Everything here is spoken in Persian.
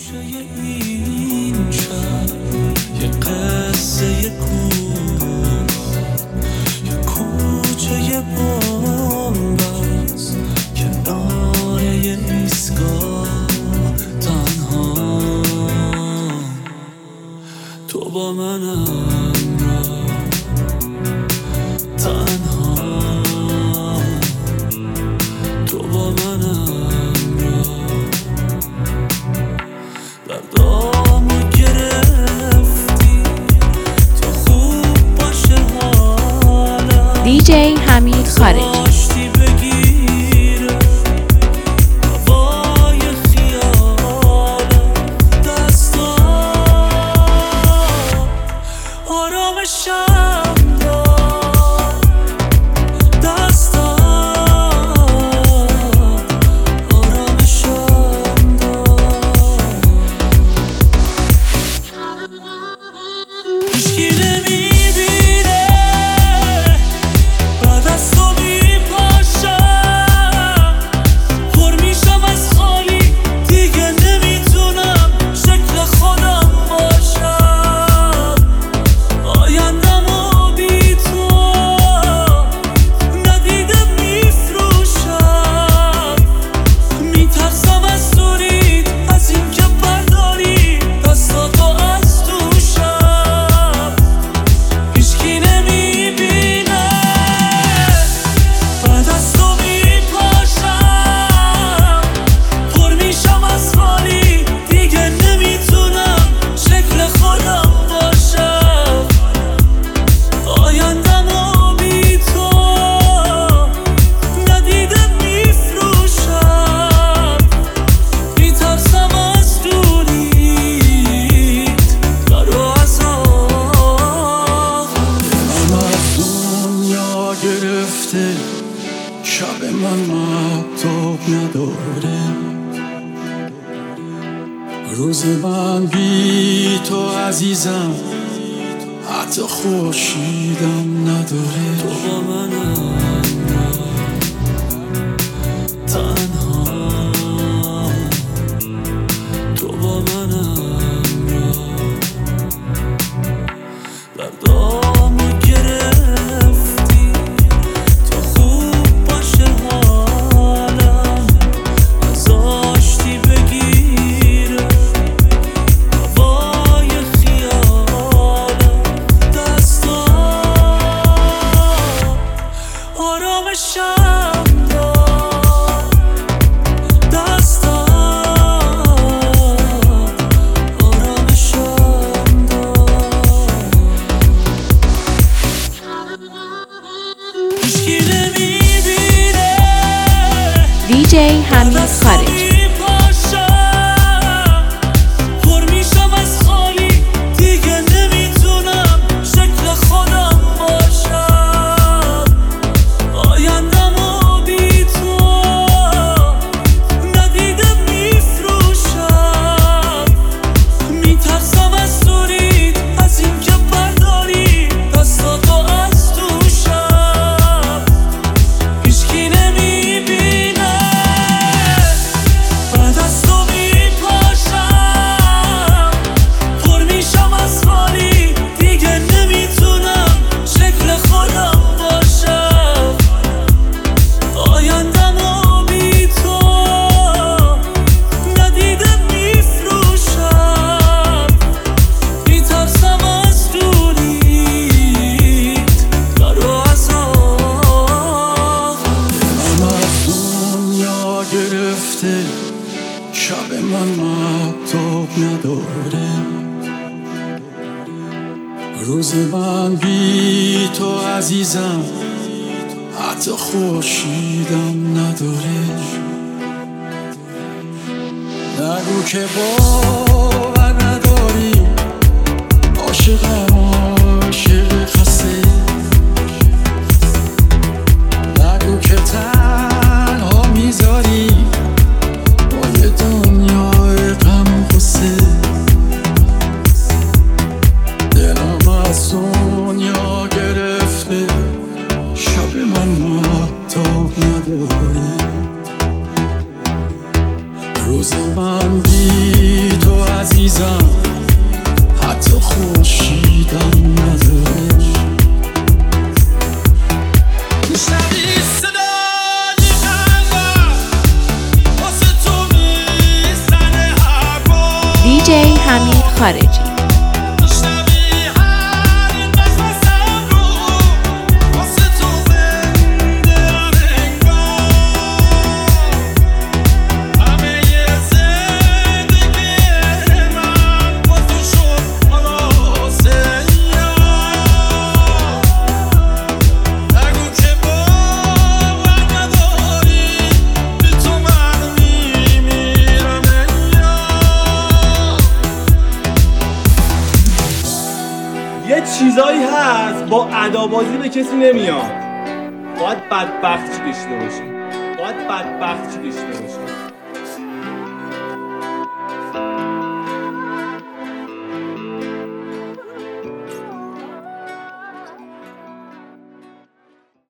این شب یه قصه کن، یه کوچه بامبست کنار یه ایستگاه تنها. تو با منم تنها، تو با منم دردامو گرفتی تو خوب باشه حالا. دیجی حمید خارجی. شب من مهتاب نداره، روز من بی تو عزیزم حتی خورشیدم نداره. تو با منم تنها، تو با منم دردامو گرفتی تو خوب باشه حالم، نذاشتی بگیره هوای خیالم. دستا آرامشم داد، دستا آرامشم داد. هیچکی نمیبینه دیجی حمید خارجی. پر میشم از خالی، دیگه نمیتونم شکل خودم باشم. آیندمو بی تو ندیدم میفروشم. میترسم از دورید، از این که برداری دستاتو از دوشم. هیچکی نمیبینه بعد از تو میپاشم. پر میشم از خالی، دیگه نمیتونم شکل خودم باشم. آیندمو بی تو ندیدم میفروشم. میترسم از دورید در و عذاب. من از دنیا گرفته، شب من مهتاب نداره، روز من بی تو عزیزم حتی خورشیدم نداره. نگو که باور نداری، عاشقم عاشق خسته. نگو که تنها میذاری با یه دنیای غم غصه. دلم از دنیا گرفته، شب من مهتاب نداره، روز من بی تو عزیزم حتی خورشیدم نداره میشنوی صدای قلبم واسه تو میزنه هر بار DJ حمید خارجی. میشنوی هر نفسم رو واسه تو زنده انگار همه زندگی من با تو شد خلاصه نگو که باور نداری بی تو من میمیرم یه چیزایی هست با ادابازی به کسی نمیاد. باید بدبختی داشته باشی.